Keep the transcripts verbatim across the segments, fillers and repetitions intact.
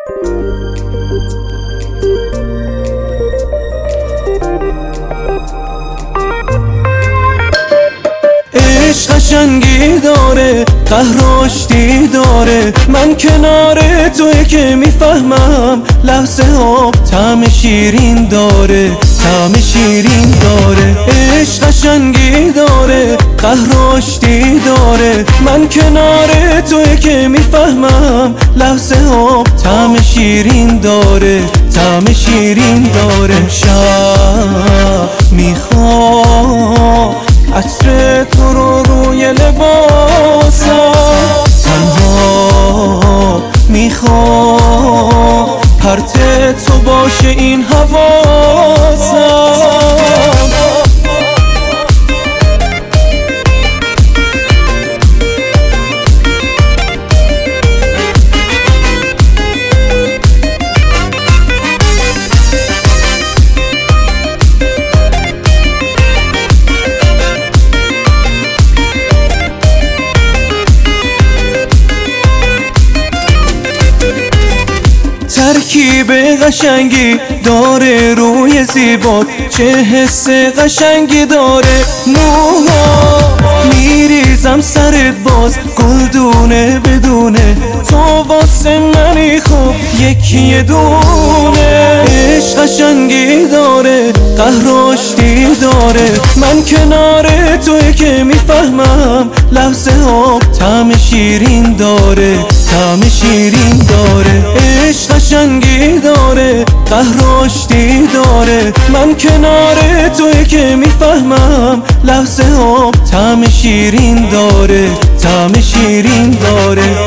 عشق قشنگی داره، قهرشتی داره، من کنار توی که میفهمم لحظه ها طعم شیرین داره، طعم شیرین داره. عشق قشنگی داره، قهرشتی داره، من کنار توی که میفهمم لحظه ها طعم شیرین داره، طعم شیرین داره. امشب میخوام عطر تو رو روی لباسم، تنها میخوام پرت تو باشه این حواسم. ترکیب قشنگی داره روی زیبات، چه حس قشنگی داره. موها میریزم سرت باز گلدونه بدونه، تو واسه منی خوب یکی دونه. عشق قشنگی داره، قهرشتی داره، من کنار توی که میفهمم لحظه ها طعم شیرین داره، طعم شیرین داره. عشق قشنگی داره، قهرشتی داره، من کنار توی که میفهمم لحظه ها طعم شیرین داره، طعم شیرین داره.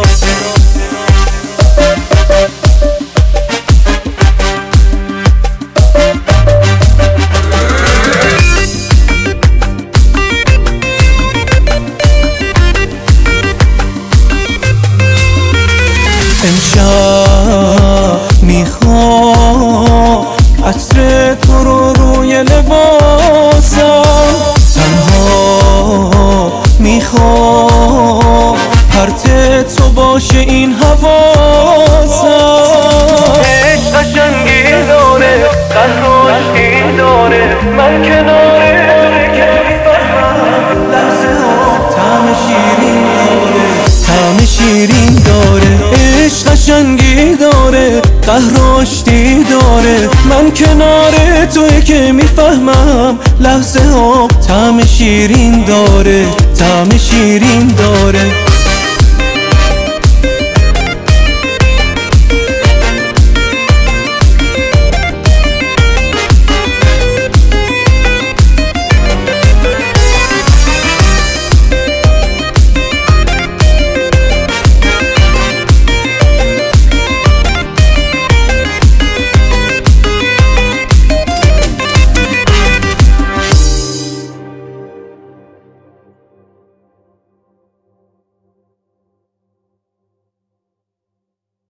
امشب میخوام عطر تو رو روی لباسم، تنها میخوام پرت تو باشه این حواسم. عشق قشنگی داره، قهرشتی داره، من کنار که میفهمم لحظه ها طعم شیرین داره، طعم شیرین داره. عشق قشنگی داره، قهرشتی داره، من کنار توی که میفهمم لحظه ها طعم شیرین داره، طعم شیرین داره.